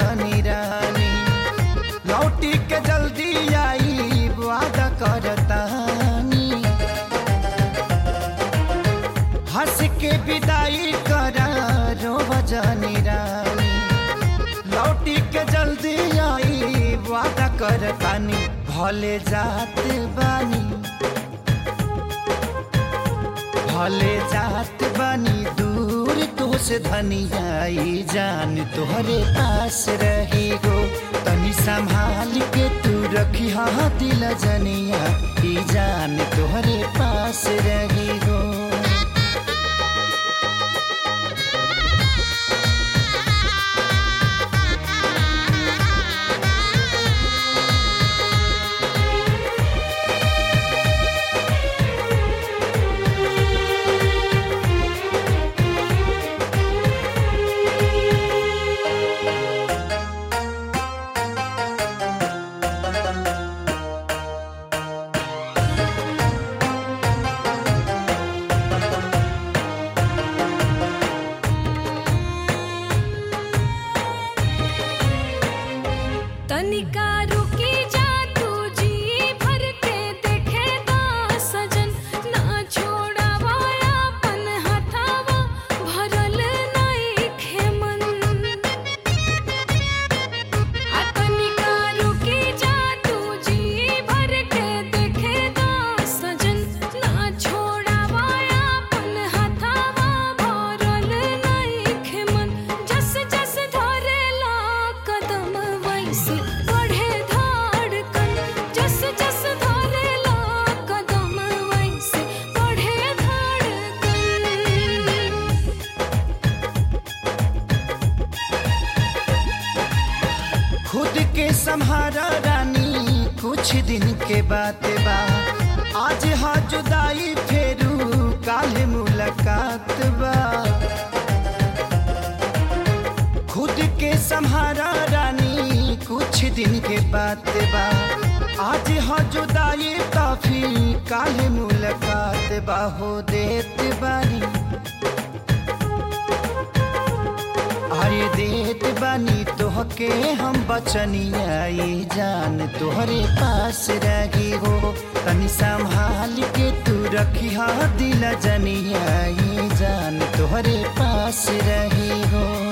जानी रानी, लौटी के जल्दी आई वादा करतानी। हंस के विदाई करा रोव जानी रानी, लौटी के जल्दी आई वादा करतानी। भले जात बानी, भले जात बानी दूर तो से धनियाई जान तोहरे पास रही गो। तनी संभाल के तू रखी हाँ दिल जनिया ई जान तोहरे पास रही गो। तनिका रुकी जा तू जी भर के देखे दा सजन, ना छोड़ावा अपन हथावा भरल नइखे मन। तनिका रुकी जा तू जी भर के देखे दा सजन, ना छोड़ावा अपन हथावा भरल नइखे मन। जस जस धरेला कदम वैसे बढ़े धड़कन, जस जस धरेला कदम वैसे बढ़े धड़कन। खुद के संहारा रानी कुछ दिन के बात बा, आज हाँ जुदाई फेरू काल मुलाकात बा। खुद के संहारा रानी कुछ दिन के बात बा, आज हाँ जुदाई काफी काल मुलाकात बा। हो देत बानी आए देत बानी तोहके हम बचनिया ई जान तोहरे पास रही हो। तनी संभाल के तू रखी हाँ दिल जनिया ई जान तोहरे पास रही हो।